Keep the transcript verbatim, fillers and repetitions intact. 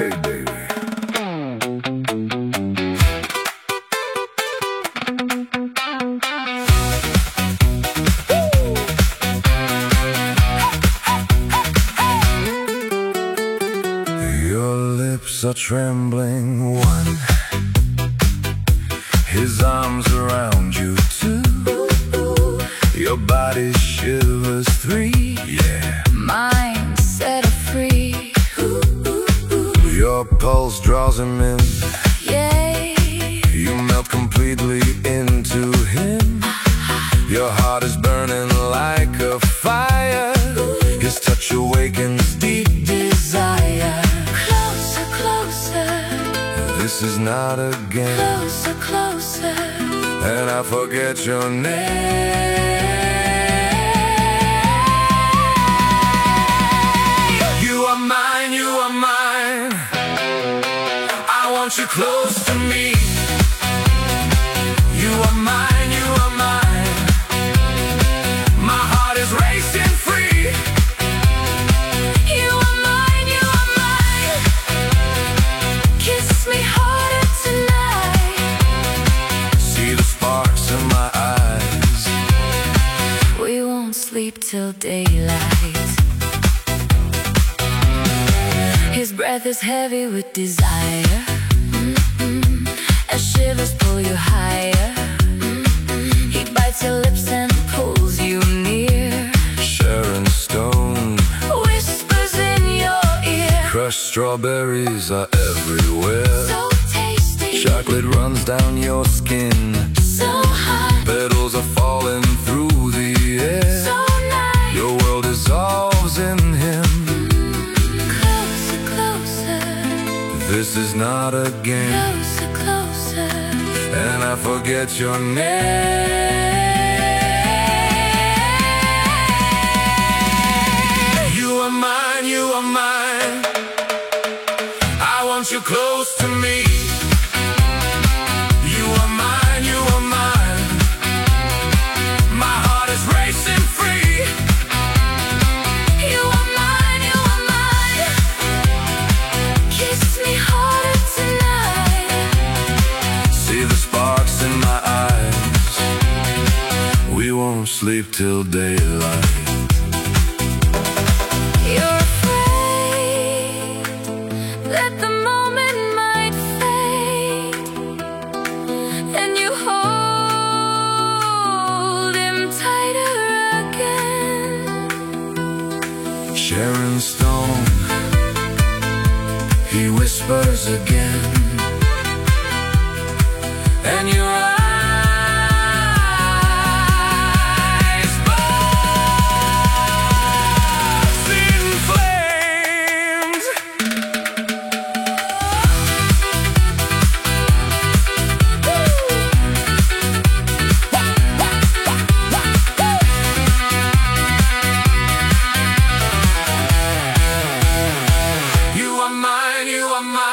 Hey baby. Your lips are trembling, one. His arms around you, two. Your body shivers, three. Yeah. Mine set her free. Your pulse draws him in. Yay. You melt completely into him. Your heart is burning like a fire. His touch awakens deep desire. Closer, closer. This is not a game. Closer, closer. And I forget your name. You are mine, you are mine. I want you close to me. You are mine, you are mine. My heart is racing free. You are mine, you are mine. Kiss me harder tonight. See the sparks in my eyes. We won't sleep till daylight. His breath is heavy with desire. Mm-mm. As shivers pull you higher. Mm-mm. He bites your lips and pulls you near. Sharon Stone Whispers in your ear. crushed strawberries are everywhere. So tasty. Chocolate runs down your skin. So hot. Petals are falling through the air. So nice. Your world dissolves in him. Closer, closer. This is not a game. Closer, closer. And I forget your name. You are mine, you are mine. I want you close to me. You are mine, you are mine. My heart is racing free. You are mine, you are mine. Kiss me harder tonight. See the sparks in my eyes. We won't sleep till daylight. You're afraid that the moment might fade, and you hold him tighter again. Sharon Stone, he whispers again. And your eyes burst in flames. You are mine, you are mine.